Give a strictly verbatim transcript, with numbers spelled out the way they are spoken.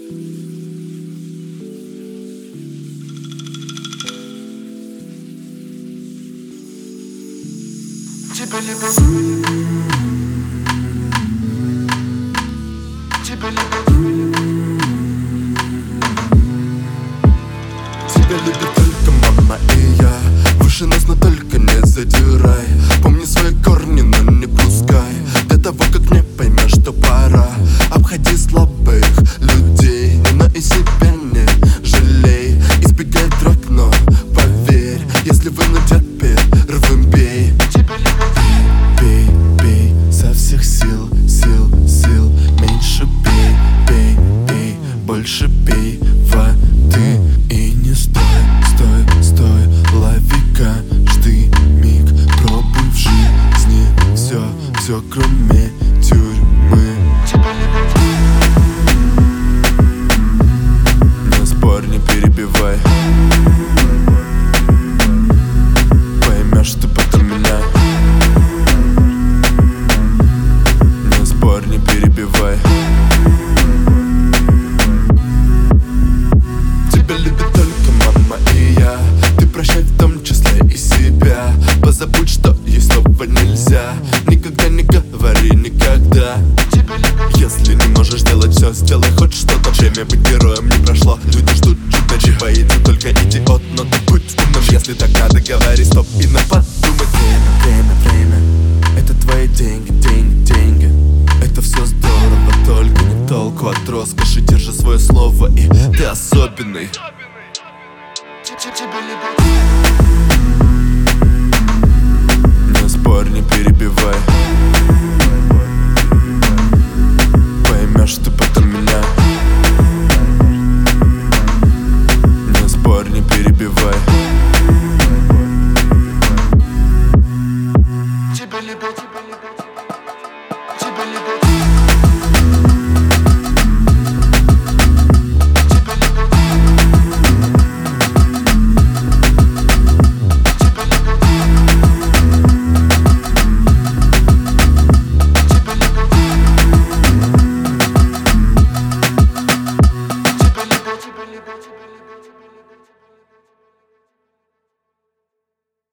Тебя любят, тебя любят, тебя любят только мама и я. Выше нас, но только не задирай. Помни свои корни, но не пускай. До того, как не поймешь, что пора. Обходи слабых людей, но и себя не жалей. Избегай драк, но поверь, если вынудят первым бей. Бей, бей, со всех сил, сил, сил. Меньше бей, бей, бей, больше пей воды. И не стой, стой, стой, лови каждый миг. Пробуй в жизни все, все кроме тюрьмы. Не спорь, не перебивай. Поймешь ты потом меня. Не спорь, не перебивай. Тебя любят только мама и я. Ты прощай в том числе и себя. Позабудь, что есть слова нельзя. Никогда не говори никогда. Если не можешь делать все, сделай хоть что-то. Время быть героем не прошло. Люди ждут чуда, боится только идиот. Но ты будь умным, если так надо, говори стоп и на подумать. Время, время, время. Это твои деньги, деньги, деньги. Это все здорово, только не толку от роскоши. Держи свое слово, и ты особенный. Не спорь, не перебивай. Поймешь ты потом меня. Не спорь, не перебивай. Тебя любят.